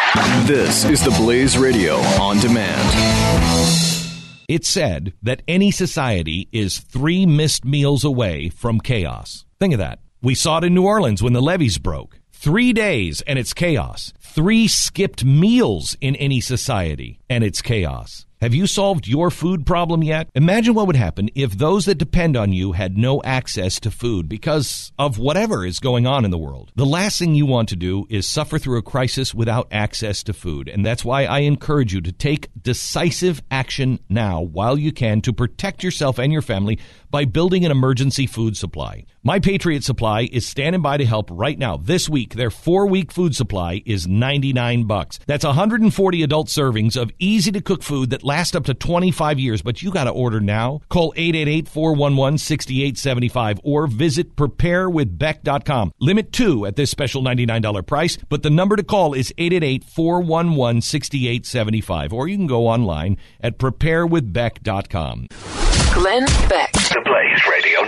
This is the Blaze Radio on demand. It's said that any society is 3 missed meals away from chaos. Think of that. We saw it in New Orleans when the levees broke. 3 days and it's chaos. 3 skipped meals in any society and it's chaos. Have you solved your food problem yet? Imagine what would happen if those that depend on you had no access to food because of whatever is going on in the world. The last thing you want to do is suffer through a crisis without access to food. And that's why I encourage you to take decisive action now while you can to protect yourself and your family by building an emergency food supply. My Patriot Supply is standing by to help right now. This week, their 4-week food supply is $99. That's 140 adult servings of easy-to-cook food that last up to 25 years, but you got to order now. Call 888-411-6875 or visit preparewithbeck.com. Limit 2 at this special $99 price, but the number to call is 888-411-6875, or you can go online at preparewithbeck.com. Glenn Beck. The Blaze Radio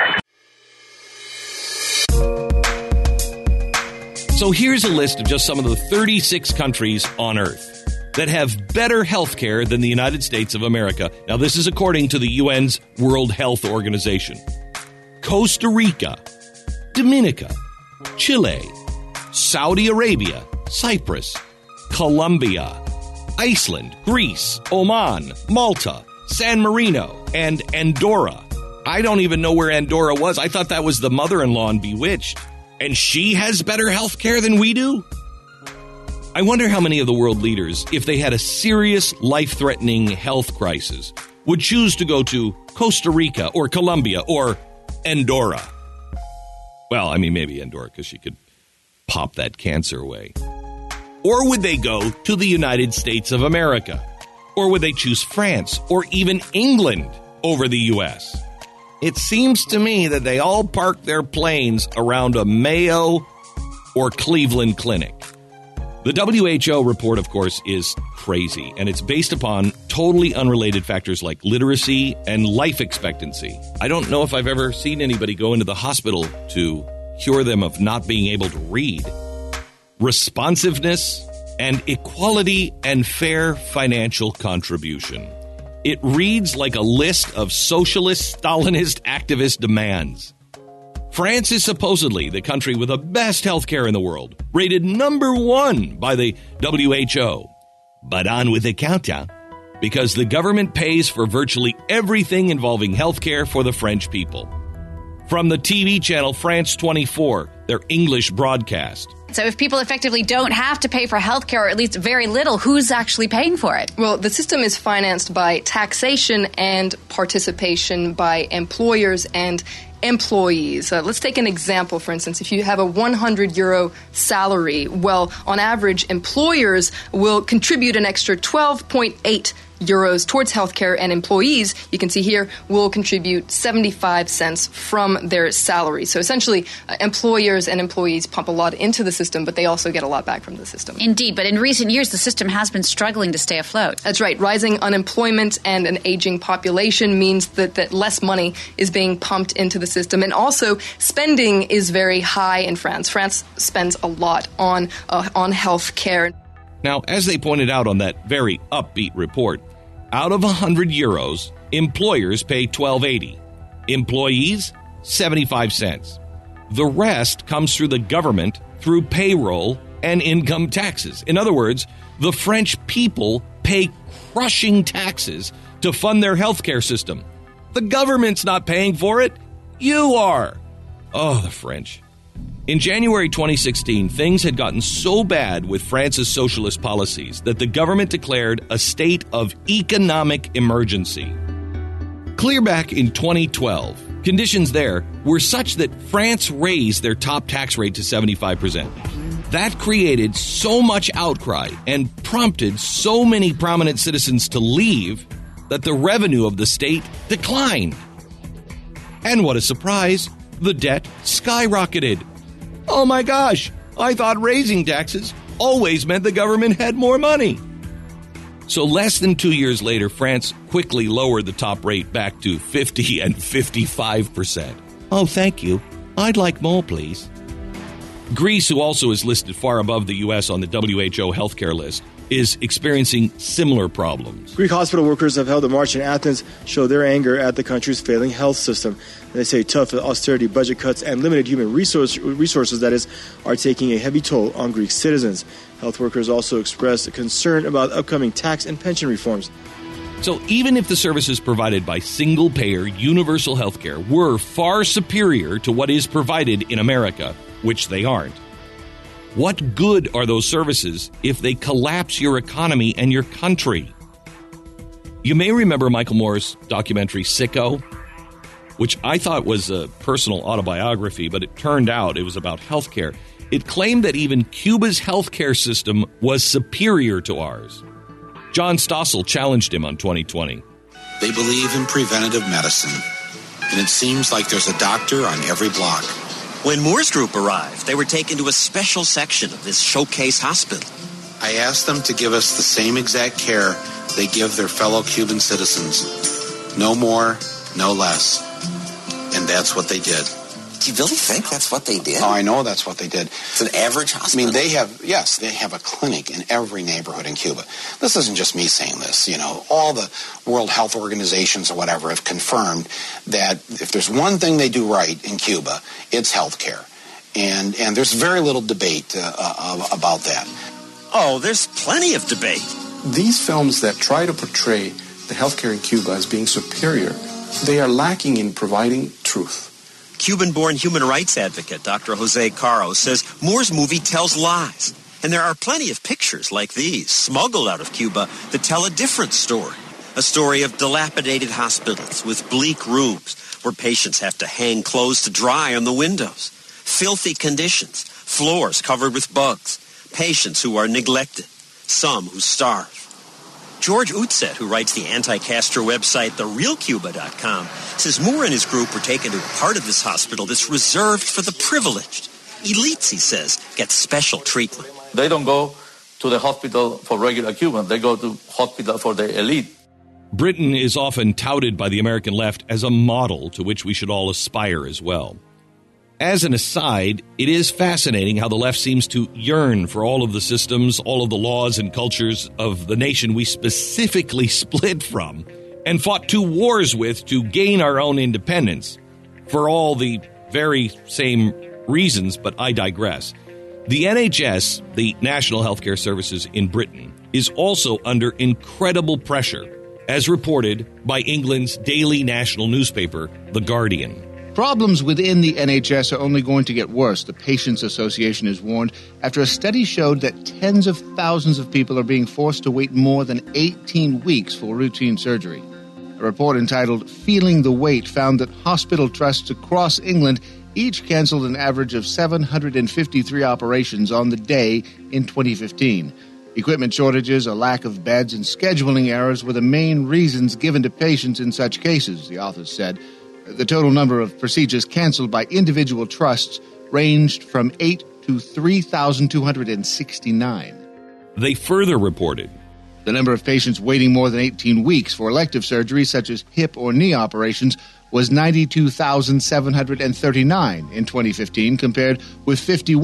Network. So here's a list of just some of the 36 countries on Earth that have better health care than the United States of America. Now, this is according to the UN's World Health Organization. Costa Rica, Dominica, Chile, Saudi Arabia, Cyprus, Colombia, Iceland, Greece, Oman, Malta, San Marino, and Andorra. I don't even know where Andorra was. I thought that was the mother-in-law in Bewitched. And she has better health care than we do? I wonder how many of the world leaders, if they had a serious life-threatening health crisis, would choose to go to Costa Rica or Colombia or Andorra. Well, I mean, maybe Andorra, because she could pop that cancer away. Or would they go to the United States of America? Or would they choose France or even England over the U.S.? It seems to me that they all park their planes around a Mayo or Cleveland clinic. The WHO report, of course, is crazy, and it's based upon totally unrelated factors like literacy and life expectancy. I don't know if I've ever seen anybody go into the hospital to cure them of not being able to read. Responsiveness and equality and fair financial contribution. It reads like a list of socialist, Stalinist, activist demands. France is supposedly the country with the best health care in the world, rated number 1 by the WHO. But on with the countdown, because the government pays for virtually everything involving health care for the French people. From the TV channel France 24, their English broadcast. So if people effectively don't have to pay for health care, or at least very little, who's actually paying for it? Well, the system is financed by taxation and participation by employers and employees. Let's take an example, for instance. If you have a €100 salary, well, on average, employers will contribute an extra 12.8 euros towards healthcare, and employees, you can see here, will contribute 75 cents from their salary. So essentially, employers and employees pump a lot into the system, but they also get a lot back from the system. Indeed, but in recent years, the system has been struggling to stay afloat. That's right. Rising unemployment and an aging population means that less money is being pumped into the system, and also spending is very high in France. France spends a lot on health care. Now, as they pointed out on that very upbeat report, out of €100, employers pay $12.80. Employees, 75 cents. The rest comes through the government through payroll and income taxes. In other words, the French people pay crushing taxes to fund their healthcare system. The government's not paying for it. You are. Oh, the French. In January 2016, things had gotten so bad with France's socialist policies that the government declared a state of economic emergency. Clear back in 2012, conditions there were such that France raised their top tax rate to 75%. That created so much outcry and prompted so many prominent citizens to leave that the revenue of the state declined. And what a surprise, the debt skyrocketed. Oh my gosh, I thought raising taxes always meant the government had more money. So less than 2 years later, France quickly lowered the top rate back to 50 and 55%. Oh, thank you. I'd like more, please. Greece, who also is listed far above the U.S. on the WHO healthcare list, is experiencing similar problems. Greek hospital workers have held a march in Athens, show their anger at the country's failing health system. They say tough austerity, budget cuts, and limited human resources, that is, are taking a heavy toll on Greek citizens. Health workers also expressed concern about upcoming tax and pension reforms. So even if the services provided by single-payer universal healthcare were far superior to what is provided in America, which they aren't, what good are those services if they collapse your economy and your country? You may remember Michael Moore's documentary Sicko, which I thought was a personal autobiography, but it turned out it was about healthcare. It claimed that even Cuba's healthcare system was superior to ours. John Stossel challenged him on 2020. They believe in preventative medicine, and it seems like there's a doctor on every block. When Moore's group arrived, they were taken to a special section of this showcase hospital. I asked them to give us the same exact care they give their fellow Cuban citizens. No more, no less. And that's what they did. Do you really think that's what they did? Oh, I know that's what they did. It's an average hospital. I mean, they have a clinic in every neighborhood in Cuba. This isn't just me saying this. You know, all the World Health Organizations or whatever have confirmed that if there's one thing they do right in Cuba, it's health care. And there's very little debate about that. Oh, there's plenty of debate. These films that try to portray the healthcare in Cuba as being superior, they are lacking in providing truth. Cuban-born human rights advocate Dr. Jose Caro says Moore's movie tells lies. And there are plenty of pictures like these, smuggled out of Cuba, that tell a different story. A story of dilapidated hospitals with bleak rooms where patients have to hang clothes to dry on the windows. Filthy conditions, floors covered with bugs, patients who are neglected, some who starve. George Utzet, who writes the anti-Castro website TheRealCuba.com, says Moore and his group were taken to a part of this hospital that's reserved for the privileged. Elites, he says, get special treatment. They don't go to the hospital for regular Cubans. They go to hospital for the elite. Britain is often touted by the American left as a model to which we should all aspire as well. As an aside, it is fascinating how the left seems to yearn for all of the systems, all of the laws and cultures of the nation we specifically split from and fought 2 wars with to gain our own independence, for all the very same reasons, but I digress. The NHS, the National Healthcare Services in Britain, is also under incredible pressure, as reported by England's daily national newspaper, The Guardian. Problems within the NHS are only going to get worse, the Patients Association has warned, after a study showed that tens of thousands of people are being forced to wait more than 18 weeks for routine surgery. A report entitled Feeling the Wait found that hospital trusts across England each canceled an average of 753 operations on the day in 2015. Equipment shortages, a lack of beds, and scheduling errors were the main reasons given to patients in such cases, the authors said. The total number of procedures canceled by individual trusts ranged from 8 to 3,269. They further reported the number of patients waiting more than 18 weeks for elective surgery, such as hip or knee operations, was 92,739 in 2015, compared with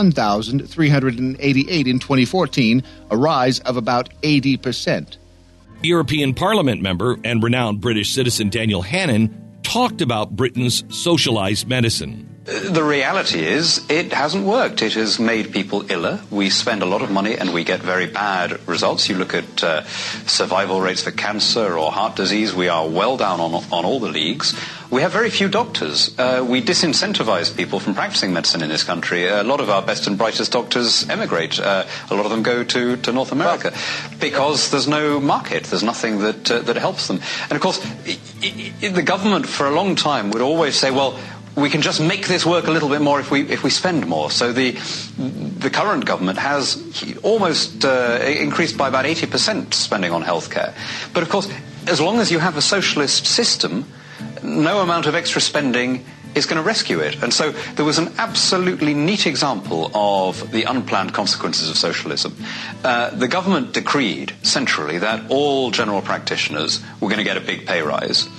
51,388 in 2014, a rise of about 80%. European Parliament member and renowned British citizen Daniel Hannan talked about Britain's socialized medicine. The reality is it hasn't worked. It has made people iller. We spend a lot of money and we get very bad results. You look at survival rates for cancer or heart disease, we are well down on all the leagues. We have very few doctors. We disincentivize people from practicing medicine in this country. A lot of our best and brightest doctors emigrate. A lot of them go to North America because there's no market. There's nothing that helps them. And of course, the government for a long time would always say, well, we can just make this work a little bit more if we spend more. So the current government has almost increased by about 80% spending on healthcare. But of course, as long as you have a socialist system, no amount of extra spending is going to rescue it. And so there was an absolutely neat example of the unplanned consequences of socialism. The government decreed centrally that all general practitioners were going to get a big pay rise.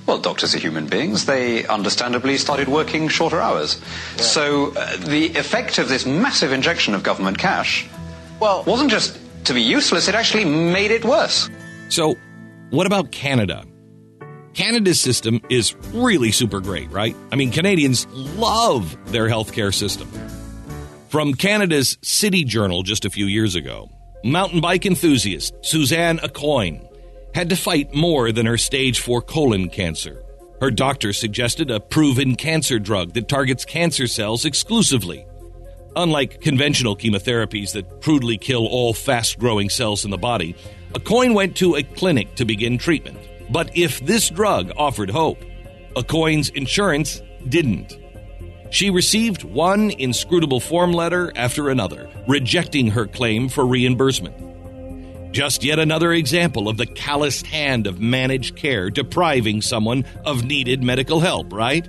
Well, doctors are human beings. They understandably started working shorter hours. Yeah. So the effect of this massive injection of government cash wasn't just to be useless, it actually made it worse. So what about Canada? Canada's system is really super great, right? I mean, Canadians love their healthcare system. From Canada's City Journal just a few years ago, mountain bike enthusiast Suzanne Aucoin had to fight more than her stage 4 colon cancer. Her doctor suggested a proven cancer drug that targets cancer cells exclusively. Unlike conventional chemotherapies that crudely kill all fast-growing cells in the body, Aucoin went to a clinic to begin treatment. But if this drug offered hope, Aucoin's insurance didn't. She received one inscrutable form letter after another, rejecting her claim for reimbursement. Just yet another example of the calloused hand of managed care depriving someone of needed medical help, right?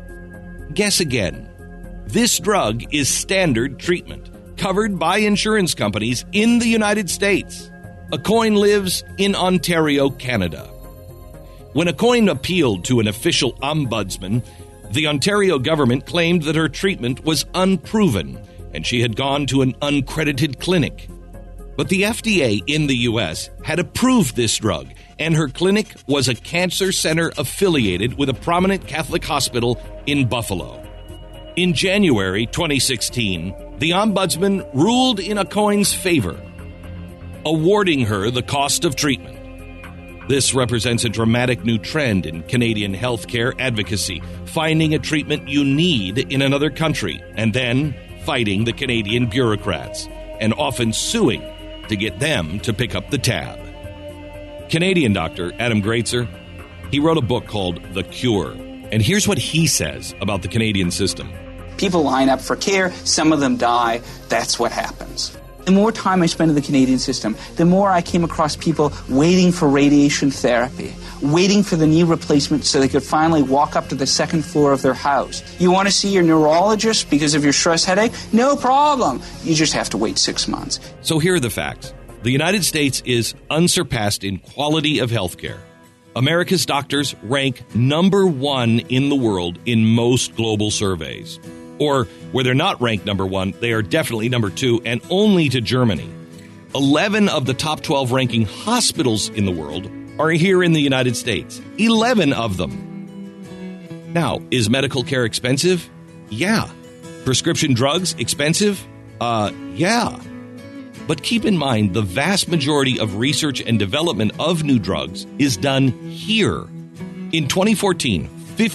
Guess again. This drug is standard treatment, covered by insurance companies in the United States. Aucoin lives in Ontario, Canada. When Aucoin appealed to an official ombudsman, the Ontario government claimed that her treatment was unproven and she had gone to an uncredited clinic. But the FDA in the U.S. had approved this drug, and her clinic was a cancer center affiliated with a prominent Catholic hospital in Buffalo. In January 2016, the ombudsman ruled in Aucoin's favor, awarding her the cost of treatment. This represents a dramatic new trend in Canadian healthcare advocacy, finding a treatment you need in another country and then fighting the Canadian bureaucrats, and often suing to get them to pick up the tab. Canadian doctor Adam Greitzer, he wrote a book called The Cure, and here's what he says about the Canadian system. People line up for care, some of them die, that's what happens. The more time I spent in the Canadian system, the more I came across people waiting for radiation therapy, waiting for the knee replacement so they could finally walk up to the second floor of their house. You want to see your neurologist because of your stress headache? No problem. You just have to wait 6 months. So here are the facts. The United States is unsurpassed in quality of healthcare. America's doctors rank number 1 in the world in most global surveys. Or, where they're not ranked number 1, they are definitely number 2, and only to Germany. 11 of the top 12 ranking hospitals in the world are here in the United States. 11 of them. Now, is medical care expensive? Yeah. Prescription drugs expensive? Yeah. But keep in mind, the vast majority of research and development of new drugs is done here. In 2014,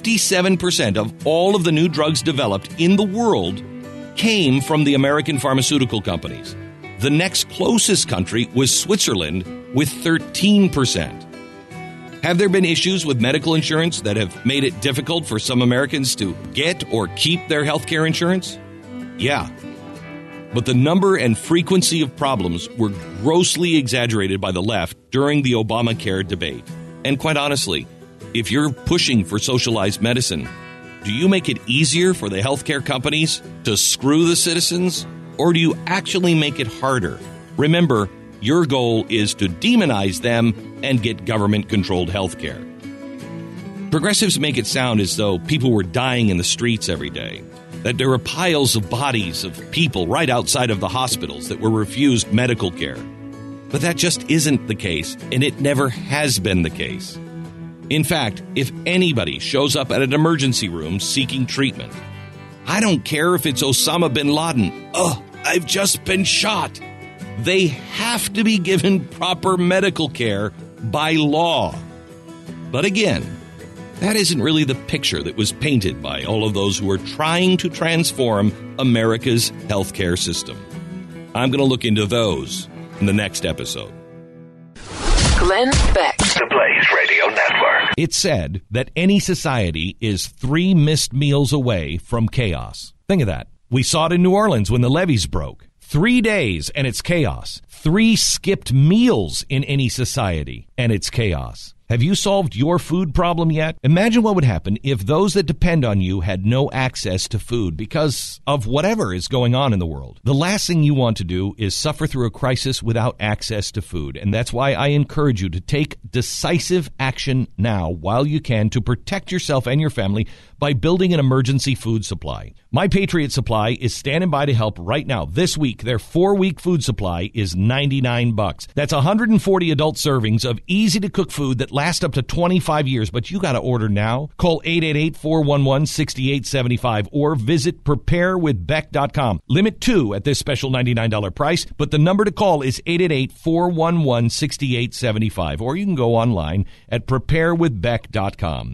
57% of all of the new drugs developed in the world came from the American pharmaceutical companies. The next closest country was Switzerland with 13%. Have there been issues with medical insurance that have made it difficult for some Americans to get or keep their health care insurance? Yeah. But the number and frequency of problems were grossly exaggerated by the left during the Obamacare debate. And quite honestly, if you're pushing for socialized medicine, do you make it easier for the healthcare companies to screw the citizens, or do you actually make it harder? Remember, your goal is to demonize them and get government-controlled healthcare. Progressives make it sound as though people were dying in the streets every day, that there were piles of bodies of people right outside of the hospitals that were refused medical care. But that just isn't the case, and it never has been the case. In fact, if anybody shows up at an emergency room seeking treatment, I don't care if it's Osama bin Laden. I've just been shot. They have to be given proper medical care by law. But again, that isn't really the picture that was painted by all of those who are trying to transform America's healthcare system. I'm going to look into those in the next episode. Glenn Beck. The Blaze Radio Network. It's said that any society is 3 missed meals away from chaos. Think of that. We saw it in New Orleans when the levees broke. 3 days and it's chaos. 3 skipped meals in any society and it's chaos. Have you solved your food problem yet? Imagine what would happen if those that depend on you had no access to food because of whatever is going on in the world. The last thing you want to do is suffer through a crisis without access to food, and that's why I encourage you to take decisive action now while you can to protect yourself and your family by building an emergency food supply. My Patriot Supply is standing by to help right now. This week, their 4-week food supply is $99. That's 140 adult servings of easy-to-cook food that last up to 25 years, but you got to order now. Call 888-411-6875 or visit preparewithbeck.com. Limit 2 at this special $99 price, but the number to call is 888-411-6875, or you can go online at preparewithbeck.com.